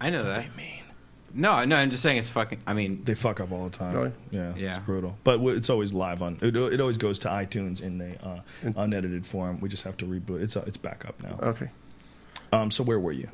I know Don't that. be mean. No, I'm just saying it's fucking. I mean, They fuck up all the time. Really? Yeah, Yeah. it's brutal. But it's always live on. It always goes to iTunes in the unedited form. We just have to reboot. It's back up now. Okay. So where were you?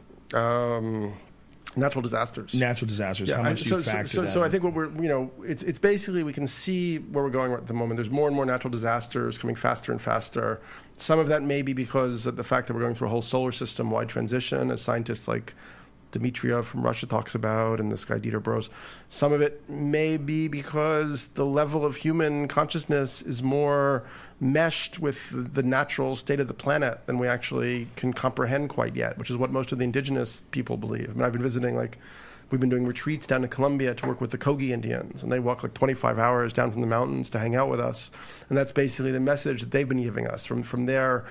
Natural disasters. Natural disasters. How much do you factor that so I in? think what we're, it's basically we can see where we're going at the moment. There's more and more natural disasters coming faster and faster. Some of that may be because of the fact that we're going through a whole solar system-wide transition, as scientists like Dmitriev from Russia talks about, and this guy Dieter Bros. Some of it may be because the level of human consciousness is more meshed with the natural state of the planet than we actually can comprehend quite yet, which is what most of the indigenous people believe. I mean, I've been visiting, we've been doing retreats down in Colombia to work with the Kogi Indians, and they walk 25 hours down from the mountains to hang out with us, and that's basically the message that they've been giving us from their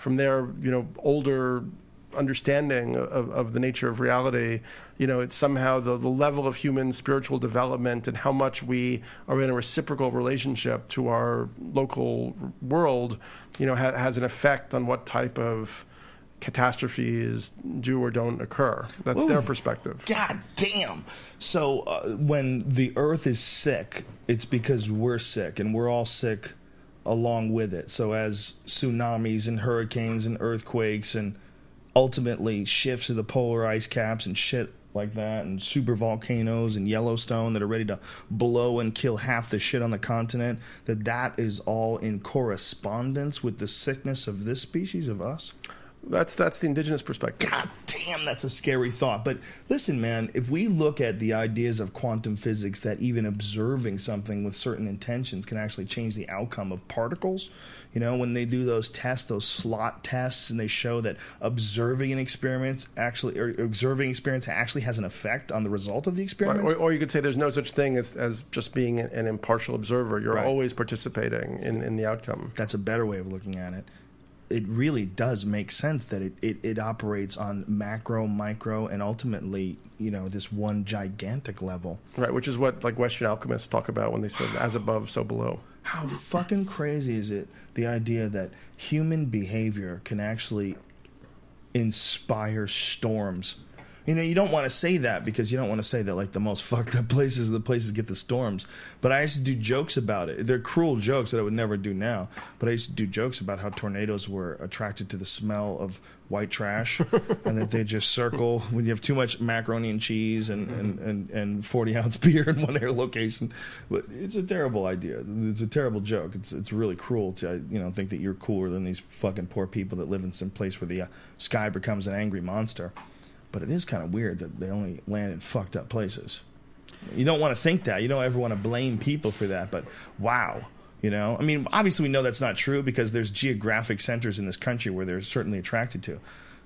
older understanding of the nature of reality. It's somehow the level of human spiritual development and how much we are in a reciprocal relationship to our local world, has an effect on what type of catastrophes do or don't occur. That's their perspective. God damn. So when the earth is sick, it's because we're sick, and we're all sick along with it. So as tsunamis and hurricanes and earthquakes and ultimately shifts of the polar ice caps and shit like that, and super volcanoes and Yellowstone that are ready to blow and kill half the shit on the continent, that is all in correspondence with the sickness of this species, of us? That's the indigenous perspective. God damn, that's a scary thought. But listen, man, if we look at the ideas of quantum physics, that even observing something with certain intentions can actually change the outcome of particles, when they do those tests, those slot tests, and they show that observing an experience actually has an effect on the result of the experiment. Or you could say there's no such thing as just being an impartial observer. You're always participating in the outcome. That's a better way of looking at it. It really does make sense that it operates on macro, micro, and ultimately, this one gigantic level. Right, which is what Western alchemists talk about when they said as above, so below. How fucking crazy is it, the idea that human behavior can actually inspire storms? You don't want to say that because you don't want to say that the most fucked up places are the places that get the storms. But I used to do jokes about it. They're cruel jokes that I would never do now. But I used to do jokes about how tornadoes were attracted to the smell of white trash and that they just circle when you have too much macaroni and cheese and 40-ounce beer in one air location. But it's a terrible idea. It's a terrible joke. It's really cruel to think that you're cooler than these fucking poor people that live in some place where the sky becomes an angry monster. But it is kind of weird that they only land in fucked up places. You don't want to think that. You don't ever want to blame people for that. But wow. I mean, obviously we know that's not true because there's geographic centers in this country where they're certainly attracted to,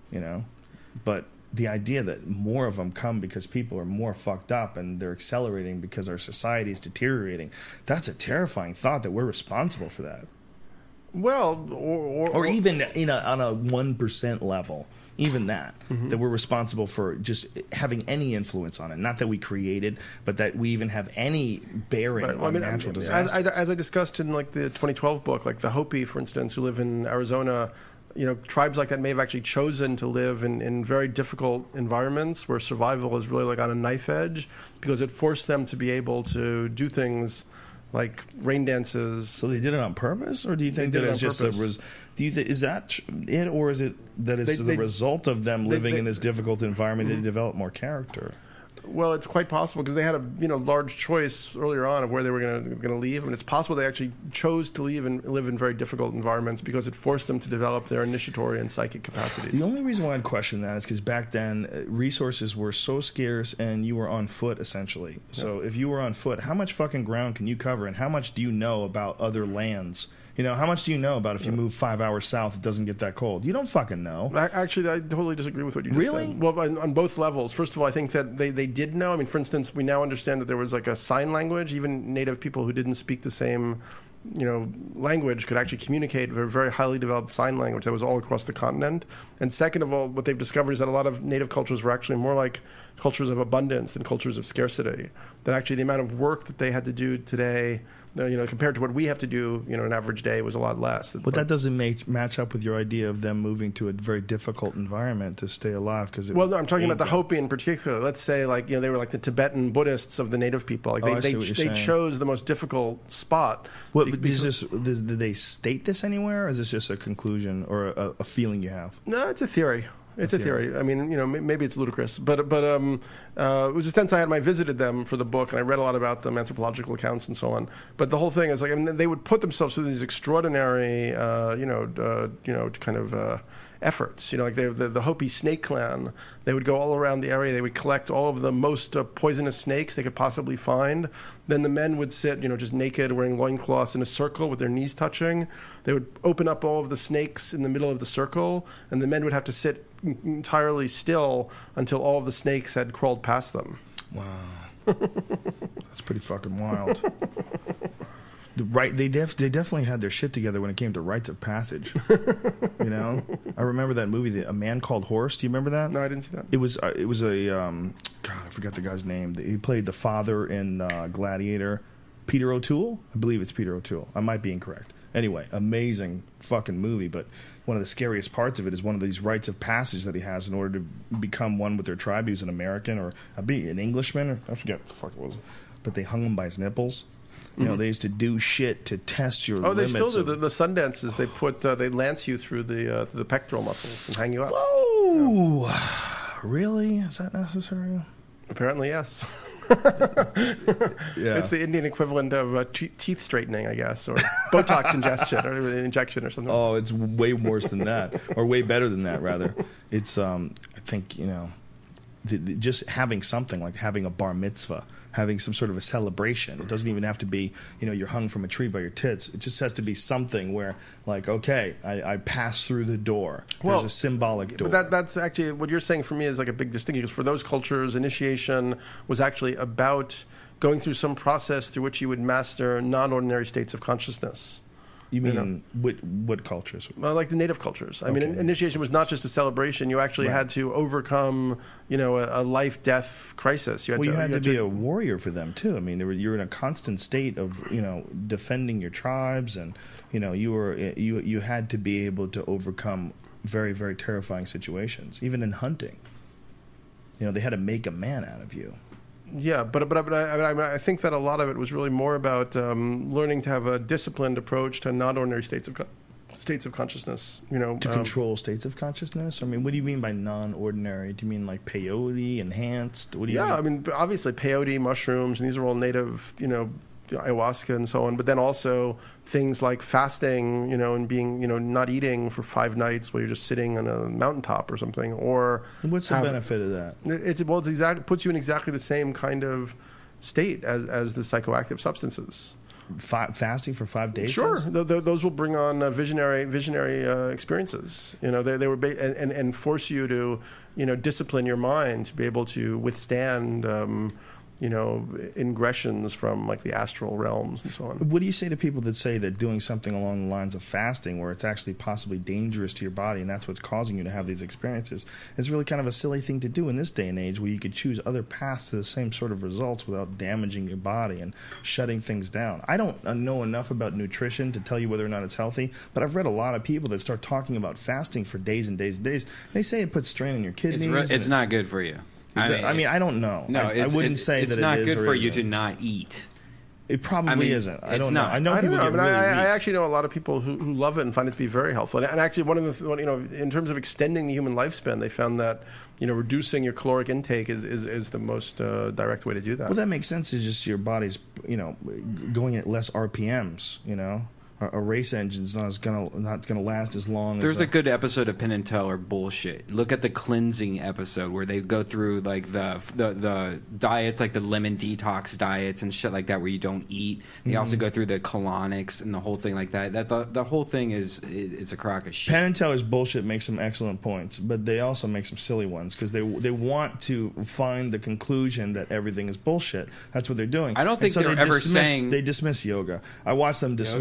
But the idea that more of them come because people are more fucked up and they're accelerating because our society is deteriorating, that's a terrifying thought that we're responsible for that. Well, or even on a 1% level. Even that we're responsible for just having any influence on it. Not that we created, but that we even have any bearing on natural disasters. As I discussed in the 2012 book, the Hopi, for instance, who live in Arizona, tribes like that may have actually chosen to live in very difficult environments where survival is really on a knife edge because it forced them to be able to do things like rain dances. So they did it on purpose, or do you think that it's just is that it, or is it that it's the result of them living in this difficult environment? They develop more character. Well, it's quite possible because they had a large choice earlier on of where they were going to leave, and it's possible they actually chose to leave and live in very difficult environments because it forced them to develop their initiatory and psychic capacities. The only reason why I'd question that is because back then resources were so scarce and you were on foot essentially. Yeah. So if you were on foot, how much fucking ground can you cover, and how much do you know about other lands? How much do you know about if you move 5 hours south, it doesn't get that cold? You don't fucking know. Actually, I totally disagree with what you just said. Really? Well, on both levels. First of all, I think that they did know. I mean, for instance, we now understand that there was a sign language. Even native people who didn't speak the same language could actually communicate with a very highly developed sign language that was all across the continent. And second of all, what they've discovered is that a lot of native cultures were actually more like cultures of abundance than cultures of scarcity. That actually the amount of work that they had to do today compared to what we have to do, an average day was a lot less. But that doesn't match up with your idea of them moving to a very difficult environment to stay alive. Well, no, I'm talking about the Hopi in particular. Let's say, they were like the Tibetan Buddhists of the native people. They chose the most difficult spot. Did they state this anywhere, or is this just a conclusion or a feeling you have? No, it's a theory. It's a theory. I mean, maybe it's ludicrous, but it was a sense I had when I visited them for the book, and I read a lot about them, anthropological accounts and so on. But the whole thing is they would put themselves through these extraordinary, efforts. Like the Hopi snake clan, they would go all around the area. They would collect all of the most poisonous snakes they could possibly find. Then the men would sit, just naked, wearing loincloths in a circle with their knees touching. They would open up all of the snakes in the middle of the circle, and the men would have to sit entirely still until all of the snakes had crawled past them. Wow. That's pretty fucking wild. They definitely had their shit together when it came to rites of passage. I remember that movie, A Man Called Horse. Do you remember that? No, I didn't see that. It was a God, I forgot the guy's name. He played the father in Gladiator. Peter O'Toole? I believe it's Peter O'Toole. I might be incorrect. Anyway, amazing fucking movie, but one of the scariest parts of it is one of these rites of passage that he has in order to become one with their tribe. He was an American or an Englishman, or I forget what the fuck it was. But they hung him by his nipples. They used to do shit to test your limits. They still do. The sun dances, they lance you through the pectoral muscles and hang you up. Whoa! Yeah. Really? Is that necessary? Apparently, yes. Yeah. It's the Indian equivalent of teeth straightening, I guess, or Botox injection or something. Oh, it's way worse than that, or way better than that, rather. It's, I think, just having something like having a bar mitzvah, having some sort of a celebration. It doesn't even have to be, you're hung from a tree by your tits. It just has to be something where, okay, I pass through the door. There's a symbolic door. But that's actually, what you're saying for me is like a big distinction, because for those cultures, initiation was actually about going through some process through which you would master non-ordinary states of consciousness. You mean what cultures? Well, like the native cultures. I mean, initiation was not just a celebration. You actually had to overcome, a life-death crisis. You had to be a warrior for them too. I mean, you're in a constant state of, defending your tribes, and you had to be able to overcome very, very terrifying situations, even in hunting. They had to make a man out of you. Yeah, but I think that a lot of it was really more about learning to have a disciplined approach to non-ordinary states of consciousness. To control states of consciousness. I mean, what do you mean by non-ordinary? Do you mean like peyote, enhanced? What do you mean? I mean, obviously peyote, mushrooms, and these are all native, ayahuasca and so on. But then also things like fasting, and being, not eating for 5 nights while you're just sitting on a mountaintop or something. Or what's the benefit of that? It puts you in exactly the same kind of state as the psychoactive substances. Fasting for 5 days? Sure, those will bring on visionary experiences. They were and force you to discipline your mind to be able to withstand ingressions from like the astral realms and so on. What do you say to people that say that doing something along the lines of fasting, where it's actually possibly dangerous to your body and that's what's causing you to have these experiences, is really kind of a silly thing to do in this day and age, where you could choose other paths to the same sort of results without damaging your body and shutting things down? I don't know enough about nutrition to tell you whether or not it's healthy, but I've read a lot of people that start talking about fasting for days and days and days. They say it puts strain on your kidneys. It's not good for you. I mean, I don't know. No, I wouldn't say that it's not good for you isn't. to not eat. It probably isn't. I don't know. I know I people get really weak. I actually know a lot of people who love it and find it to be very helpful. And actually, one of the in terms of extending the human lifespan, they found that reducing your caloric intake is the most direct way to do that. Well, that makes sense. It's just your body's going at less RPMs. A race engine's not gonna last as long. There's a good episode of Penn and Teller bullshit. Look at the cleansing episode where they go through like the diets, like the lemon detox diets and shit like that, where you don't eat. They also go through the colonics and the whole thing like that. The whole thing is a crock of shit. Penn and Teller's bullshit makes some excellent points, but they also make some silly ones because they want to find the conclusion that everything is bullshit. That's what they're doing. I don't think they're ever saying they dismiss yoga. I watched them dismiss yoga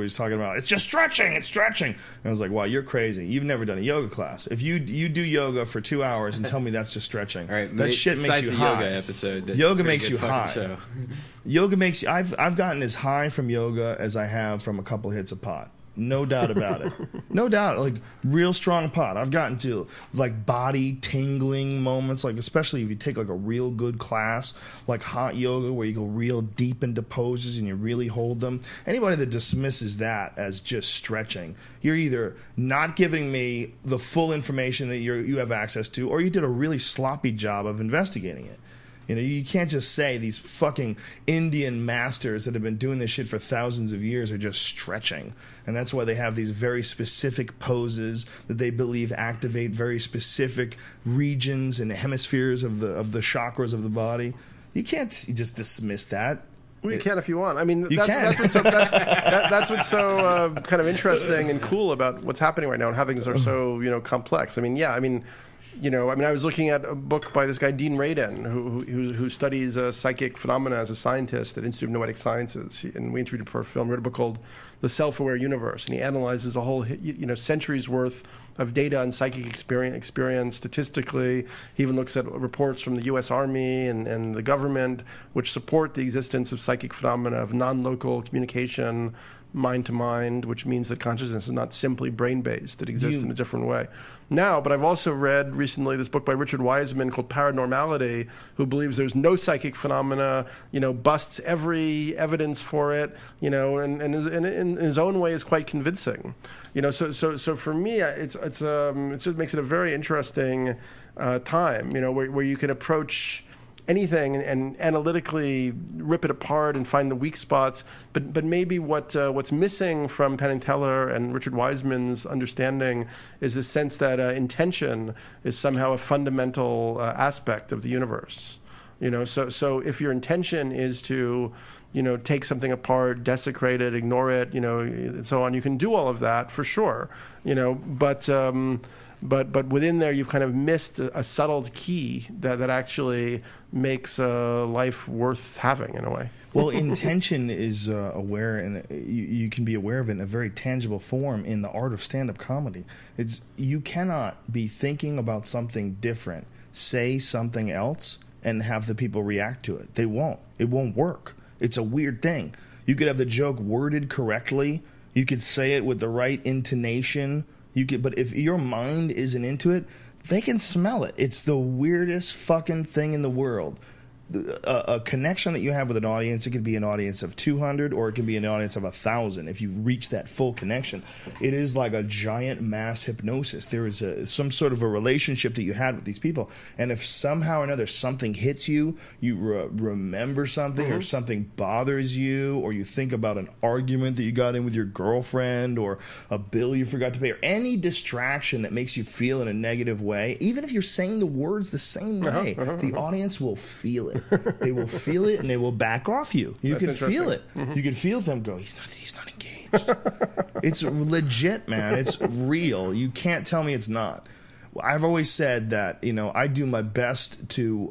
where he's talking about, it's just stretching, it's stretching. And I was like, wow, you're crazy. You've never done a yoga class. If you do yoga for 2 hours and tell me that's just stretching, All right, that shit makes you high. Yoga episode. Yoga makes you high. Show. Yoga makes you. I've gotten as high from yoga as I have from a couple hits of pot. No doubt about it. No doubt. Like, real strong pot. I've gotten to, like, body tingling moments, like, especially if you take, like, a real good class, like hot yoga, where you go real deep into poses and you really hold them. Anybody that dismisses that as just stretching, you're either not giving me the full information that you have access to, or you did a really sloppy job of investigating it. You know, you can't just say these fucking Indian masters that have been doing this shit for thousands of years are just stretching. And that's why they have these very specific poses that they believe activate very specific regions and hemispheres of the chakras of the body. You can't just dismiss that. Well, you can if you want. I mean, You that's what's so kind of interesting and cool about what's happening right now and how things are so, complex. I mean, I was looking at a book by this guy Dean Radin, who studies psychic phenomena as a scientist at Institute of Noetic Sciences, and we interviewed him for a film. He wrote a book called The Self-Aware Universe, and he analyzes a whole centuries worth of data on psychic experience statistically. He even looks at reports from the U.S. Army and the government, which support the existence of psychic phenomena of non-local communication, mind to mind, which means that consciousness is not simply brain-based. It exists in a different way. Now, but I've also read recently this book by Richard Wiseman called Paranormality, who believes there's no psychic phenomena, busts every evidence for it, and in his own way is quite convincing. So for me, it just makes it a very interesting time, where you can approach anything and analytically rip it apart and find the weak spots, but maybe what's missing from Penn and Teller and Richard Wiseman's understanding is the sense that intention is somehow a fundamental aspect of the universe. So if your intention is to take something apart, desecrate it, ignore it, and so on, you can do all of that for sure. But within there, you've kind of missed a subtle key that actually makes life worth having in a way. Well, intention is aware, and you can be aware of it in a very tangible form in the art of stand-up comedy. You cannot be thinking about something different, say something else, and have the people react to it. They won't. It won't work. It's a weird thing. You could have the joke worded correctly. You could say it with the right intonation. But if your mind isn't into it, they can smell it. It's the weirdest fucking thing in the world. A connection that you have with an audience, it could be an audience of 200 or it can be an audience of 1,000. If you reach that full connection, it is like a giant mass hypnosis. There is some sort of a relationship that you had with these people. And if somehow or another something hits you, you remember something or something bothers you, or you think about an argument that you got in with your girlfriend or a bill you forgot to pay, or any distraction that makes you feel in a negative way, even if you're saying the words the same way, the audience will feel it. They will feel it and they will back off you. You can feel it. You can feel them go, he's not engaged. It's legit, man. It's real. You can't tell me it's not. I've always said that, I do my best to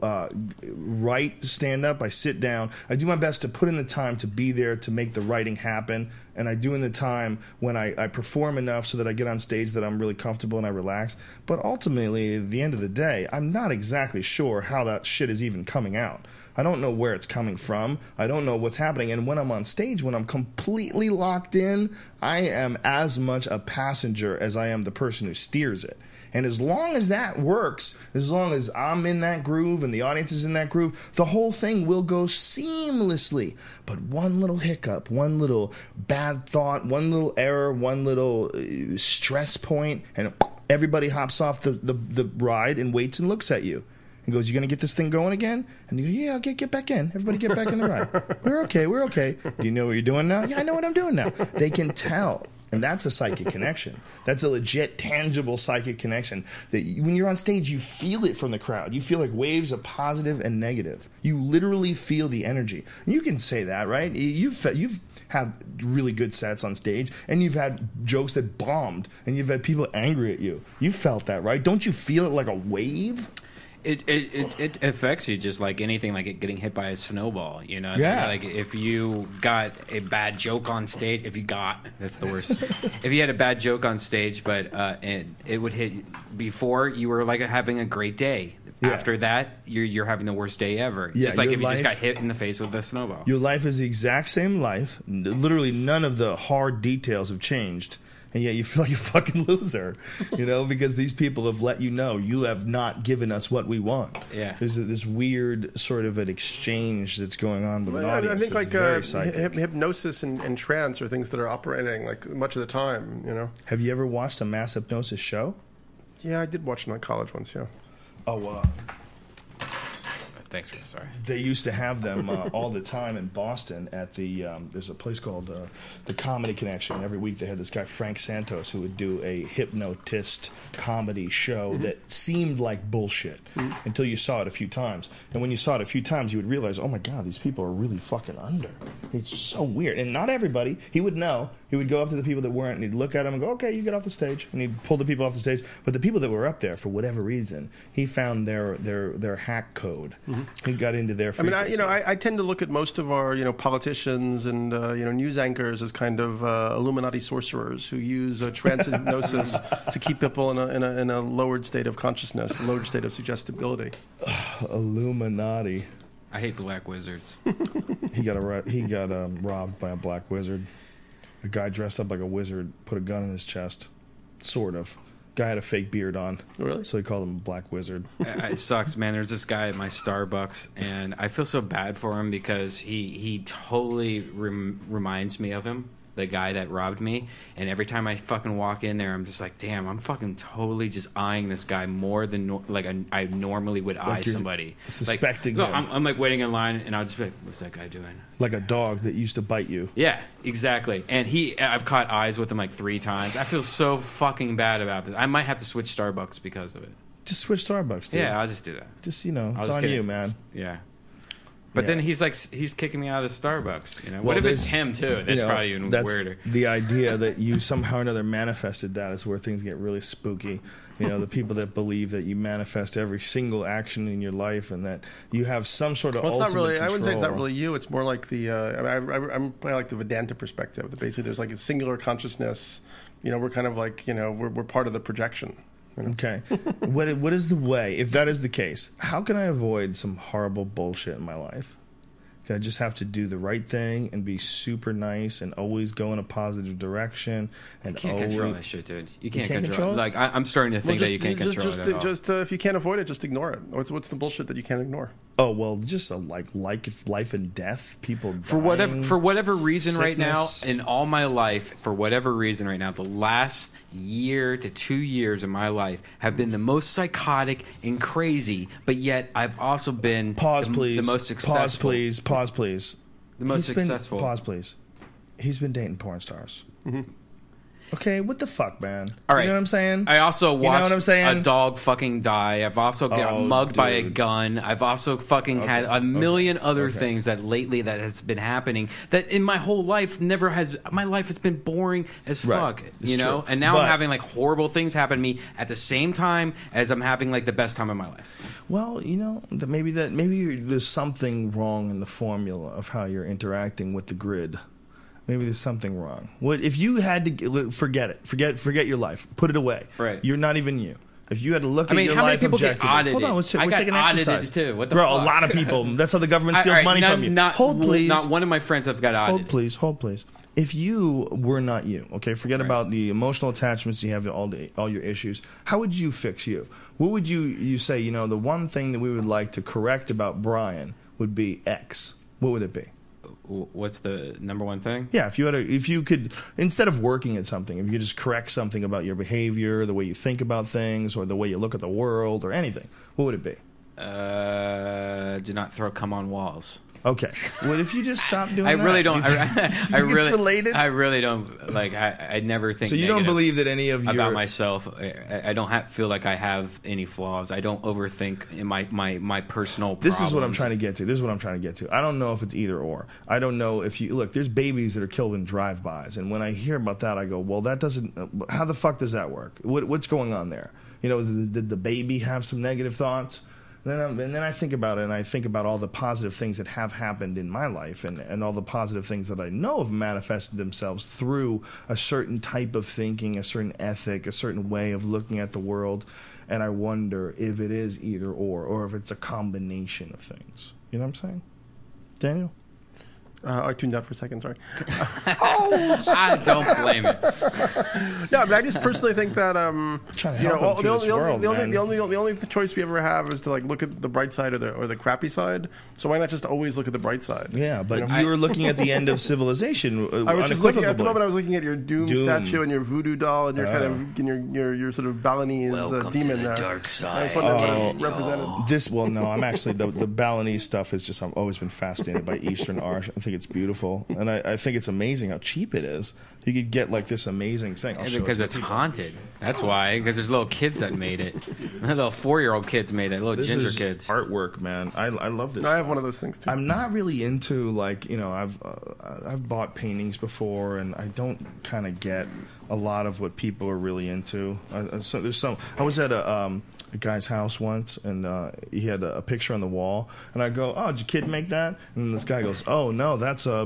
write stand-up. I sit down. I do my best to put in the time to be there to make the writing happen. And I do in the time when I perform enough so that I get on stage that I'm really comfortable and I relax. But ultimately, at the end of the day, I'm not exactly sure how that shit is even coming out. I don't know where it's coming from. I don't know what's happening. And when I'm on stage, when I'm completely locked in, I am as much a passenger as I am the person who steers it. And as long as that works, as long as I'm in that groove and the audience is in that groove, the whole thing will go seamlessly. But one little hiccup, one little bad thought, one little error, one little stress point, and everybody hops off the ride and waits and looks at you. And goes, you going to get this thing going again? And you go, yeah, okay, get back in. Everybody get back in the ride. We're okay. Do you know what you're doing now? Yeah, I know what I'm doing now. They can tell. And that's a psychic connection. That's a legit, tangible psychic connection. That when you're on stage, you feel it from the crowd. You feel like waves of positive and negative. You literally feel the energy. You can say that, right? You've had really good sets on stage, and you've had jokes that bombed, and you've had people angry at you. You felt that, right? Don't you feel it like a wave? It affects you just like anything, like it getting hit by a snowball. You know, Yeah. Like if you got a bad joke on stage, that's the worst. If you had a bad joke on stage, but it would hit before you were like having a great day. Yeah. After that, you're having the worst day ever. Yeah, just like your if you just got life- hit in the face with a snowball. Your life is the exact same life. Literally, none of the hard details have changed. And yet you feel like a fucking loser, because these people have let you know you have not given us what we want. Yeah. There's this weird sort of an exchange that's going on with an Well, audience. I think that's like very psychic. hypnosis and trance are things that are operating like much of the time. Have you ever watched a mass hypnosis show? Yeah, I did watch them at college once. Yeah. Oh, Thanks, sorry. they used to have them all the time in Boston at the there's a place called the Comedy Connection. Every week they had this guy Frank Santos who would do a hypnotist comedy show that seemed like bullshit until you saw it a few times. And when you saw it a few times, you would realize, oh my god, these people are really fucking under. It's so weird. And not everybody. He would know. He would go up to the people that weren't, and he'd look at them and go, okay, you get off the stage. And he'd pull the people off the stage. But the people that were up there, for whatever reason, he found their hack code. He got into their frequency. I tend to look at most of our, politicians and news anchors as kind of Illuminati sorcerers who use trance and hypnosis to keep people in a lowered state of consciousness, a lowered state of suggestibility. Illuminati. I hate black wizards. He got robbed by a black wizard. A guy dressed up like a wizard put a gun in his chest. Sort of. Guy had a fake beard on. Really? So he called him a black wizard. It sucks, man. There's this guy at my Starbucks, and I feel so bad for him because he totally reminds me of him, the guy that robbed me. And every time I fucking walk in there, I'm just like, damn, I'm fucking totally just eyeing this guy more than I normally would eye you're somebody. suspecting no, him. I'm like waiting in line, and I'll just be like, what's that guy doing? Like a dog that used to bite you. Yeah, exactly. And I've caught eyes with him like 3 times. I feel so fucking bad about this. I might have to switch Starbucks because of it. Just switch Starbucks, dude. Yeah, I'll just do that. Just, I'll it's just on get you, it. man. Yeah. But Yeah. then he's kicking me out of the Starbucks. Well, What if it's there's- him too? That's probably even that's weirder. The idea that you somehow or another manifested that is where things get really spooky. The people that believe that you manifest every single action in your life and that you have some sort of Well, it's not ultimate really. I wouldn't say it's not control. really you. It's more like the. I'm probably like the Vedanta perspective. That basically, there's like a singular consciousness. We're kind of like we're part of the projection. Okay. What is the way, if that is the case, how can I avoid some horrible bullshit in my life? Can I just have to do the right thing and be super nice and always go in a positive direction? And You can't always, control that shit, dude. You can't can't control control it. it? Like I'm starting to think that you can't control it at all. Just if you can't avoid it, just ignore it. What's the bullshit that you can't ignore? Oh well, just like life and death, people For dying, whatever reason right now, sickness. in all my life, for whatever reason right now, the last year to 2 years of my life have been the most psychotic and crazy, but yet I've also been Pause, please. the most successful. Pause, please. Pause, please. The most successful. Pause, please. He's been dating porn stars. Okay, what the fuck, man? All right. You know what I'm saying? I also You know watched what I'm saying? a dog fucking die. I've also got Oh, mugged by a dude. gun. I've also fucking had a million other okay. things that lately that has been happening that in my whole life never has. My life has been boring as Right. fuck, It's you know. true. And now But- I'm having like horrible things happen to me at the same time as I'm having like the best time of my life. Well, maybe there's something wrong in the formula of how you're interacting with the grid. Maybe there's something wrong. What if you had to forget it? Forget your life. Put it away. Right. You're not even you. If you had to look I at mean, your how many life people get objectively, audited? hold on, we're I got taking audited exercise. too. What the Bro, fuck? a lot of people. That's how the government steals All right, money from you. Hold, please. Not one of my friends have got audited. Hold, please. If you were not you, okay, forget about the emotional attachments you have to all your issues. How would you fix you? What would you say? The one thing that we would like to correct about Brian would be X. What would it be? What's the number one thing? Yeah, if you could, instead of working at something, if you could just correct something about your behavior, the way you think about things, or the way you look at the world, or anything, what would it be? Do not throw cum on walls. Okay. What if you just stop doing I that? really don't. Do you think I it's really. related? I really don't. Like I never think. So you don't negative believe that any of your about myself. I don't feel like I have any flaws. I don't overthink in my personal. This is what I'm problems. trying to get to. I don't know if it's either or. I don't know if you look. There's babies that are killed in drive-bys, and when I hear about that, I go, "Well, that doesn't. How the fuck does that work? What's going on there? Did the baby have some negative thoughts? And then I think about it, and I think about all the positive things that have happened in my life, and all the positive things that I know have manifested themselves through a certain type of thinking, a certain ethic, a certain way of looking at the world. And I wonder if it is either or if it's a combination of things. You know what I'm saying? Daniel? I tuned out for a second, sorry. I don't blame it. No, but I just personally think that Trying to help him through this world, man. the only choice we ever have is to like look at the bright side or the crappy side. So why not just always look at the bright side? Yeah, but you were looking at the end of civilization. I was just looking at the unequivocally. moment. I was looking at your Doom statue and your voodoo doll and your kind of and your sort of Balinese demon there. dark I just side. wanted to represent it. I'm actually the Balinese stuff is just I've always been fascinated by Eastern art. I think it's beautiful, and I think it's amazing how cheap it is. You could get like this amazing thing. I'll show Because it it's to you. haunted. That's why. Because there's little kids that made it. Little 4-year-old kids made it. Little This ginger is kids. artwork, man. I love this. I have one of those things too. I'm not really into like I've bought paintings before, and I don't kind of get a lot of what people are really into. So there's some. I was at a guy's house once, and he had a picture on the wall, and I go, "Oh, did your kid make that?" And this guy goes, "Oh no, that's a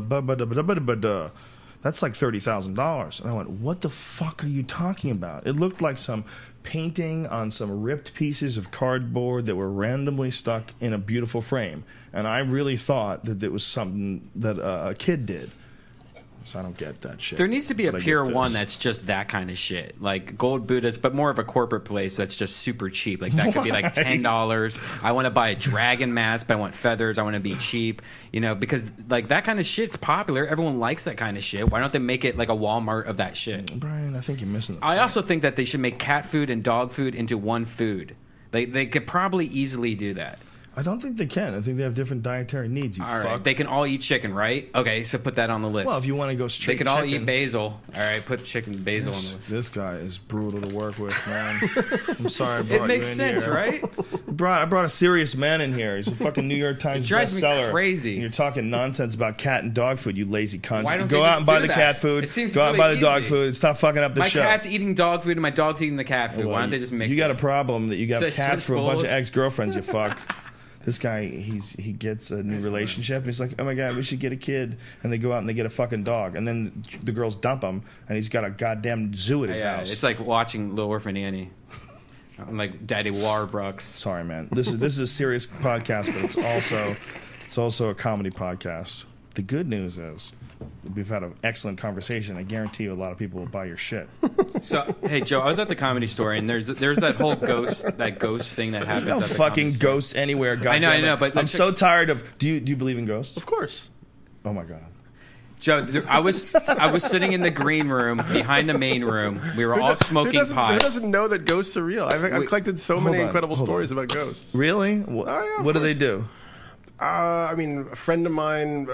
that's like $30,000." And I went, "What the fuck are you talking about?" It looked like some painting on some ripped pieces of cardboard that were randomly stuck in a beautiful frame. And I really thought that it was something that a kid did. So I don't get that shit. There needs to be a But I Pier get 1 this. that's just that kind of shit. Like Gold Buddhist, but more of a corporate place that's just super cheap. Like that could be like $10. I want to buy a dragon mask, but I want feathers. I want to be cheap. Because like that kind of shit's popular. Everyone likes that kind of shit. Why don't they make it like a Walmart of that shit? Brian, I think you're missing the I point. also think that they should make cat food and dog food into one food. They could probably easily do that. I don't think they can. I think they have different dietary needs, you All right, fuck. they can all eat chicken, right? Okay, so put that on the list. Well, if you want to go straight they could all chicken, eat basil. All right, put chicken and basil on the list. This guy is brutal to work with, man. I'm sorry I brought It you makes in sense, here. right? I brought a serious man in here. He's a fucking New York Times It drives me bestseller. crazy. And you're talking nonsense about cat and dog food, you lazy cunt. Why don't go they out just and buy do the that? cat food. It seems Go out and really buy the dog easy. food. Stop fucking up the My show. cat's eating dog food and my dog's eating the cat food. Why don't they just mix You got it? a problem that you got Is that cats for a bunch of Swiss Bulls? ex-girlfriends, you fuck. This guy, he gets a new relationship, and he's like, "Oh my god, we should get a kid." And they go out and they get a fucking dog, and then the girls dump him, and he's got a goddamn zoo at his house. It's like watching Little Orphan Annie. I'm like Daddy Warbucks. Sorry, man. This is a serious podcast, but it's also a comedy podcast. The good news is we've had an excellent conversation. I guarantee you, a lot of people will buy your shit. So, hey Joe, I was at the Comedy Store and there's that whole ghost thing that happens. No at the fucking Comedy Store. ghosts anywhere. I know, goddamn it. but I'm so tired of. Do you believe in ghosts? Of course. Oh my god. Joe, I was sitting in the green room behind the main room. We were all smoking Who pot. doesn't know that ghosts are real? I've collected so many incredible stories about ghosts. Really? yeah, of What do they course. do? I mean, a friend of mine.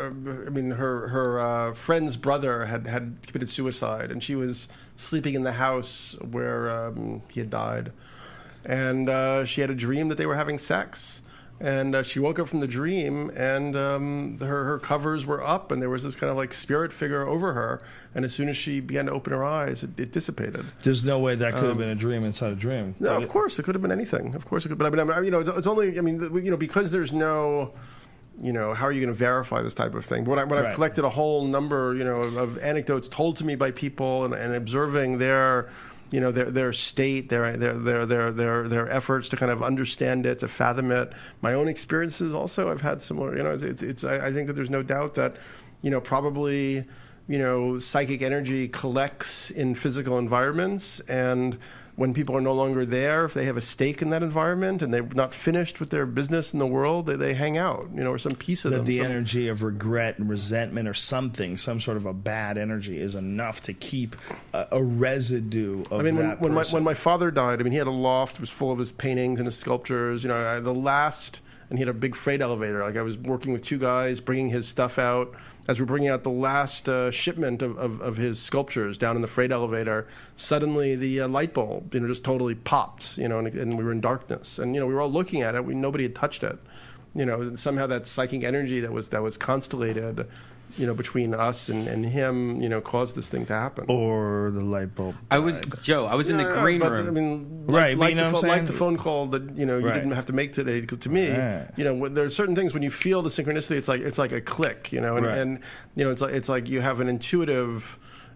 Her friend's brother had committed suicide, and she was sleeping in the house where he had died, and she had a dream that they were having sex. And she woke up from the dream, and her covers were up, and there was this kind of like spirit figure over her. And as soon as she began to open her eyes, it dissipated. There's no way that could have been a dream inside a dream. No, of course it could have been anything. Of course it could. But I mean, it's only. I mean, because there's no. How are you going to verify this type of thing? But when I've collected a whole number, of anecdotes told to me by people and observing their state, their efforts to kind of understand it, to fathom it. My own experiences also, I've had similar. I think that there's no doubt that, probably, psychic energy collects in physical environments, and when people are no longer there, if they have a stake in that environment and they're not finished with their business in the world, they hang out, or some piece of That them. the energy of regret and resentment or something, some sort of a bad energy, is enough to keep a residue of that person. when my father died, he had a loft, it was full of his paintings and his sculptures. And he had a big freight elevator. Like I was working with two guys bringing his stuff out. As we're bringing out the last shipment of his sculptures down in the freight elevator, suddenly the light bulb, just totally popped, and we were in darkness. And, we were all looking at it. Nobody had touched it. And somehow that psychic energy that was constellated, between us and him, caused this thing to happen. Or the light bulb. I was in the green room. I mean, Right, but like, you know what I'm saying? like the phone call that you Right. didn't have to make today. To me, when there are certain things when you feel the synchronicity, it's like a click, and, Right. and it's like you have an intuitive,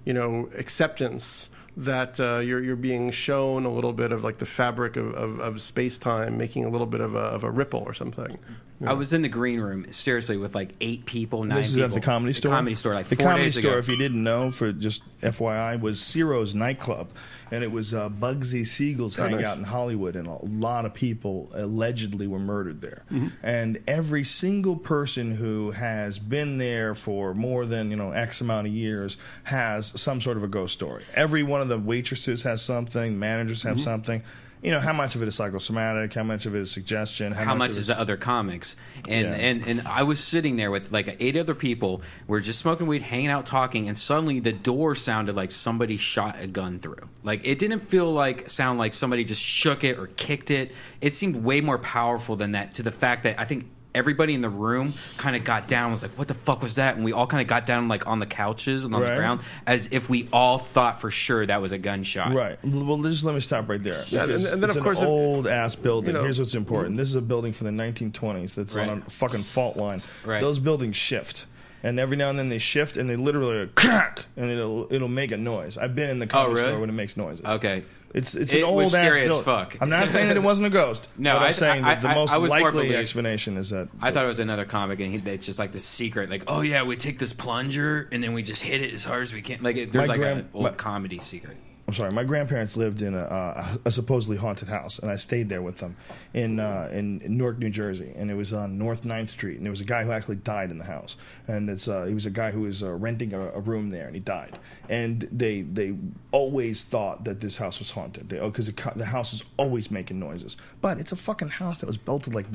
acceptance that you're being shown a little bit of like the fabric of space time, making a little bit of a ripple or something. I was in the green room, seriously, with like 8 people, 9 This is people. at the Comedy Store? The Comedy Store, like The 4 Comedy days Store, ago. if you didn't know, for just FYI, was Ciro's nightclub. And it was Bugsy Siegel's hangout nice. in Hollywood, and a lot of people allegedly were murdered there. And every single person who has been there for more than, X amount of years has some sort of a ghost story. Every one of the waitresses has something, managers have something. How much of it is psychosomatic? How much of it is suggestion? How much of it is the other comics? And, Yeah. and I was sitting there with like 8 other people. We're just smoking weed, hanging out, talking, and suddenly the door sounded like somebody shot a gun through. Like it didn't sound like somebody just shook it or kicked it. It seemed way more powerful than that. To the fact that I think everybody in the room kind of got down, was like, what the fuck was that? And we all kind of got down like on the couches and on the Right. ground as if we all thought for sure that was a gunshot. Right. Well, just let me stop right there. Yeah, Because and then, it's of course, an old-ass building. Here's what's important. Mm-hmm. This is a building from the 1920s that's on Right. a fucking fault line. Right. Those buildings shift. And every now and then they shift, and they literally are crack, and it'll make a noise. I've been in the comedy really? store when it makes noises. Okay. It's It an was old-ass scary as building. fuck. I'm not saying that it wasn't a ghost. No, but I'm I- saying that the I- most I was more likely believed. explanation is that I thought it was another comic, and it's just like the secret, like, oh yeah, we take this plunger and then we just hit it as hard as we can. Like, there's My like grand- an old my- comedy secret. I'm sorry. My grandparents lived in a supposedly haunted house, and I stayed there with them in Newark, New Jersey, and it was on North 9th Street. And there was a guy who actually died in the house, and he was a guy who was renting a room there, and he died. And they always thought that this house was haunted, because the house is always making noises. But it's a fucking house that was built in like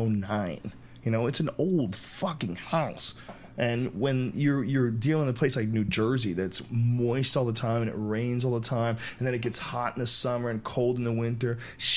1909. It's an old fucking house. And when you're dealing in a place like New Jersey that's moist all the time and it rains all the time, and then it gets hot in the summer and cold in the winter,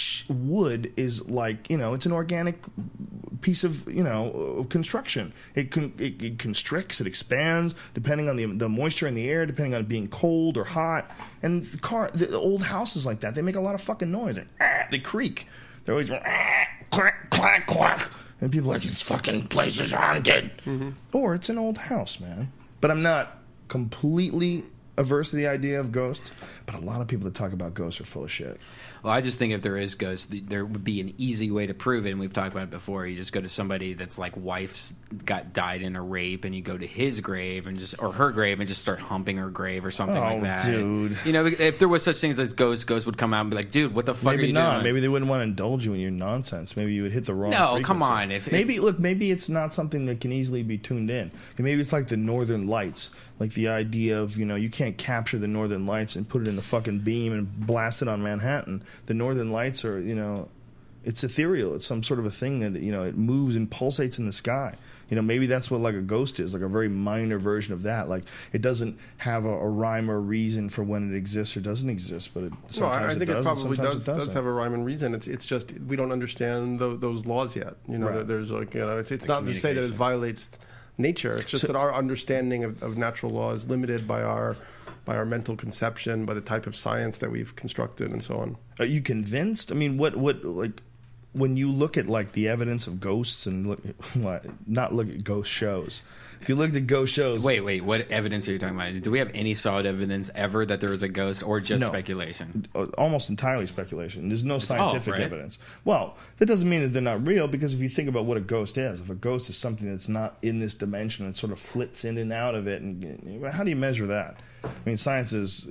wood is like, it's an organic piece of, of construction. It constricts, it expands depending on the moisture in the air, depending on it being cold or hot. And the old houses like that, they make a lot of fucking noise. They creak. They're always clack, clack, clack. And people are like, this fucking place is haunted. Mm-hmm. Or it's an old house, man. But I'm not completely averse to the idea of ghosts. But a lot of people that talk about ghosts are full of shit. Well, I just think if there is ghosts, there would be an easy way to prove it, and we've talked about it before. You just go to somebody that's like wife's died in a rape, and you go to his grave or her grave and just start humping her grave or something like that. Dude. If there was such things as ghosts would come out and be like, dude, what the fuck Maybe are you not. doing? Maybe they wouldn't want to indulge you in your nonsense. Maybe you would hit the wrong No, frequency. come on. Maybe it's not something that can easily be tuned in. Maybe it's like the Northern Lights. Like the idea of, you can't capture the Northern Lights and put it in the fucking beam and blast it on Manhattan. The Northern Lights are, it's ethereal. It's some sort of a thing that, it moves and pulsates in the sky. Maybe that's what like a ghost is, like a very minor version of that. Like it doesn't have a rhyme or reason for when it exists or doesn't exist, but sometimes I think it does. it probably and sometimes does have a rhyme and reason. It's just we don't understand those laws yet. Right. There's like it's not to say that it violates nature. It's just that our understanding of natural law is limited by our mental conception, by the type of science that we've constructed, and so on. Are you convinced? I mean, what like when you look at like the evidence of ghosts and not look at ghost shows. If you looked at ghost shows, Wait, what evidence are you talking about? Do we have any solid evidence ever that there was a ghost, or just No. speculation? Almost entirely speculation. There's no scientific right. evidence. Well, that doesn't mean that they're not real, because if you think about what a ghost is, if a ghost is something that's not in this dimension and sort of flits in and out of it, and how do you measure that? I mean, science is,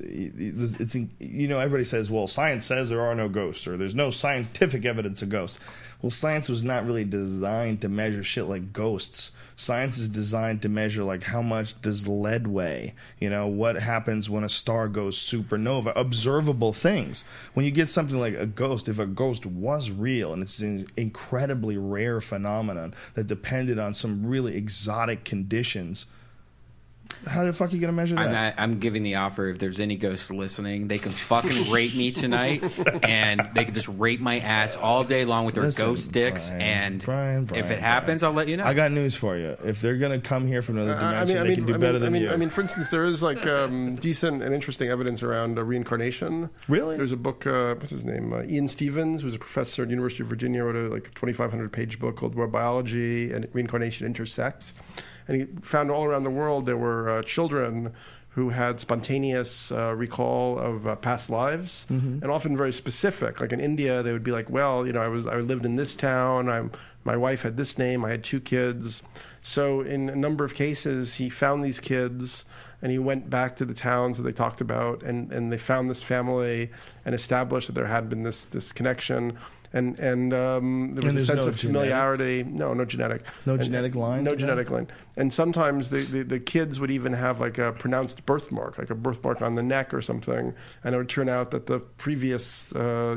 everybody says, well, science says there are no ghosts, or there's no scientific evidence of ghosts. Well, science was not really designed to measure shit like ghosts. Science is designed to measure, like, how much does lead weigh? What happens when a star goes supernova? Observable things. When you get something like a ghost, if a ghost was real, and it's an incredibly rare phenomenon that depended on some really exotic conditions, How the fuck are you gonna measure that? I'm giving the offer. If there's any ghosts listening, they can fucking rape me tonight, and they can just rape my ass all day long with their ghost sticks. Brian, if it happens, I'll let you know. I got news for you. If they're gonna come here from another dimension, they can do better than you. I mean, for instance, there is like decent and interesting evidence around reincarnation. Really? There's a book. What's his name? Ian Stevens, who's a professor at the University of Virginia, wrote a 2,500-page book called "Where Biology and Reincarnation Intersect." And he found all around the world there were children who had spontaneous recall of past lives, and often very specific. Like in India, they would be like, "Well, I lived in this town. My wife had this name. I had 2 kids." So in a number of cases, he found these kids, and he went back to the towns that they talked about, and they found this family and established that there had been this connection. And there was a sense of familiarity. No genetic. No genetic line? No genetic line. And sometimes the kids would even have like a pronounced birthmark, like a birthmark on the neck or something. And it would turn out that the previous,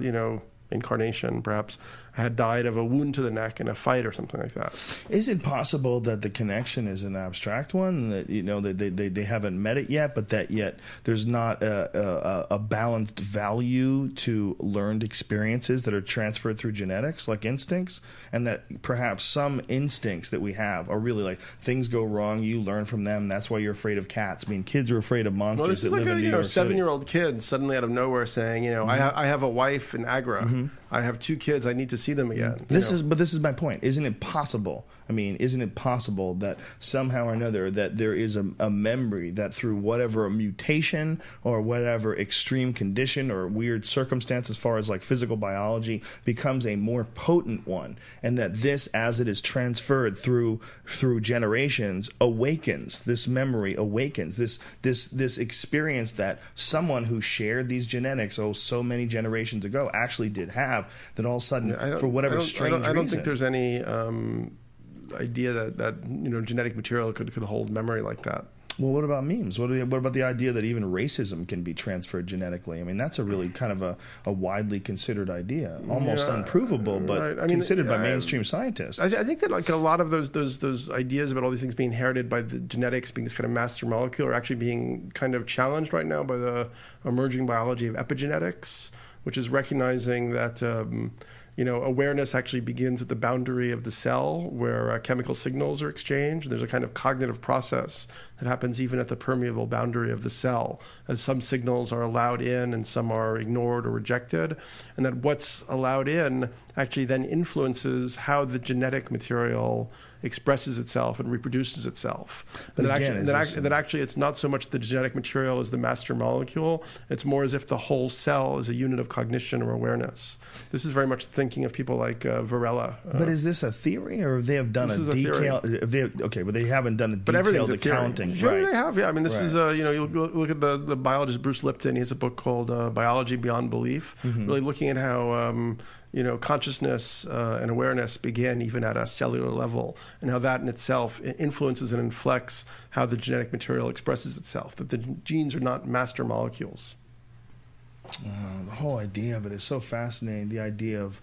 incarnation perhaps had died of a wound to the neck in a fight or something like that. Is it possible that the connection is an abstract one, that they haven't met it yet, but that yet there's not a balanced value to learned experiences that are transferred through genetics, like instincts, and that perhaps some instincts that we have are really like things go wrong, you learn from them. That's why you're afraid of cats. I mean, kids are afraid of monsters that live in New York City. 7-year-old kid suddenly out of nowhere saying, I have a wife in Agra. I have 2 kids. I need to see them again. This is my point. Isn't it possible? I mean, isn't it possible that somehow or another that there is a memory that through whatever mutation or whatever extreme condition or weird circumstance as far as like physical biology becomes a more potent one, and that this, as it is transferred through generations, awakens this memory, awakens this experience that someone who shared these genetics so many generations ago actually did have, that all of a sudden for whatever strange reason. I don't think there's any idea that genetic material could hold memory like that. Well, what about memes? What about the idea that even racism can be transferred genetically? I mean, that's a really kind of a widely considered idea, almost unprovable, but considered by mainstream scientists. I think that like a lot of those ideas about all these things being inherited by the genetics being this kind of master molecule are actually being kind of challenged right now by the emerging biology of epigenetics, which is recognizing that awareness actually begins at the boundary of the cell where chemical signals are exchanged. There's a kind of cognitive process that happens even at the permeable boundary of the cell, as some signals are allowed in and some are ignored or rejected, and that what's allowed in actually then influences how the genetic material expresses itself and reproduces itself. But that actually it's not so much the genetic material as the master molecule. It's more as if the whole cell is a unit of cognition or awareness. This is very much thinking of people like Varela. But is this a theory, or they have done a detailed? But they haven't done a detailed accounting. Sure, right. They have. Yeah, I mean, this is you look at the biologist Bruce Lipton. He has a book called Biology Beyond Belief, really looking at how consciousness and awareness begin even at a cellular level, and how that in itself influences and inflects how the genetic material expresses itself, that the genes are not master molecules. The whole idea of it is so fascinating. The idea of,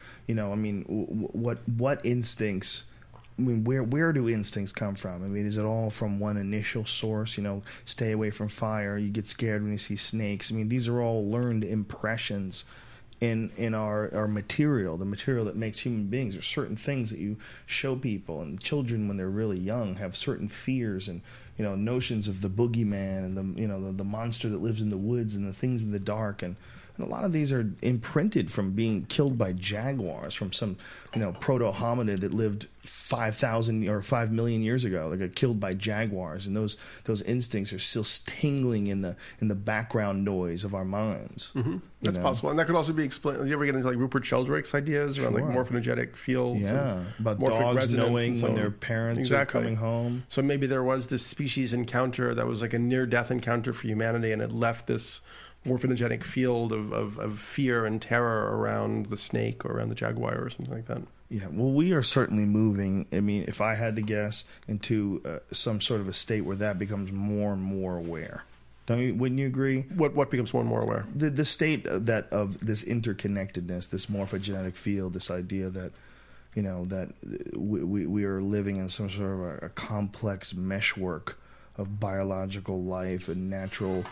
what instincts, I mean, where do instincts come from? I mean, is it all from one initial source? Stay away from fire. You get scared when you see snakes. I mean, these are all learned impressions in our material, the material that makes human beings. There's certain things that you show people, and children when they're really young have certain fears and notions of the boogeyman and the monster that lives in the woods and the things in the dark, and a lot of these are imprinted from being killed by jaguars from some proto-hominid that lived 5,000 or 5 million years ago. They got killed by jaguars, and those instincts are still tingling in the background noise of our minds. Mm-hmm. That's possible, and that could also be explained. You ever get into like Rupert Sheldrake's ideas around like morphogenetic fields? Yeah, about dogs knowing when their parents are coming home. So maybe there was this species encounter that was like a near-death encounter for humanity, and it left this morphogenetic field of fear and terror around the snake or around the jaguar or something like that. Yeah, well, we are certainly moving. I mean, if I had to guess, into some sort of a state where that becomes more and more aware. Wouldn't you agree? What becomes more and more aware? The state of this interconnectedness, this morphogenetic field, this idea that that we are living in some sort of a complex meshwork biological life and natural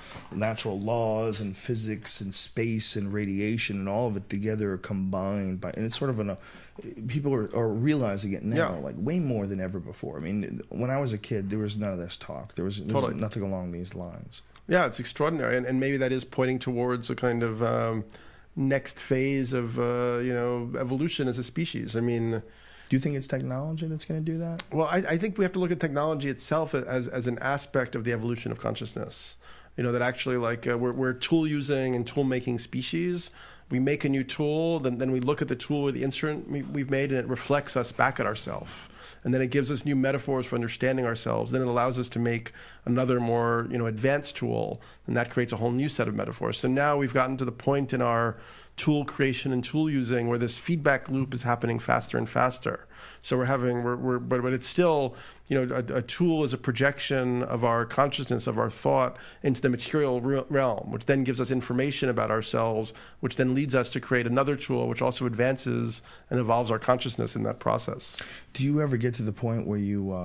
laws and physics and space and radiation and all of it together combined and it's sort of people are realizing it now, like way more than ever before. I mean, when I was a kid, there was none of this talk. There was nothing along these lines. Yeah, it's extraordinary, and maybe that is pointing towards a kind of next phase of evolution as a species. I mean, do you think it's technology that's going to do that? Well, I think we have to look at technology itself as an aspect of the evolution of consciousness. That actually, like, we're tool using and tool making species. We make a new tool, then we look at the tool or the instrument we've made, and it reflects us back at ourselves. And then it gives us new metaphors for understanding ourselves. Then it allows us to make another more advanced tool, and that creates a whole new set of metaphors. So now we've gotten to the point in our tool creation and tool using where this feedback loop is happening faster and faster. So but it's still, a tool is a projection of our consciousness, of our thought into the material realm, which then gives us information about ourselves, which then leads us to create another tool, which also advances and evolves our consciousness in that process. Do you ever get to the point where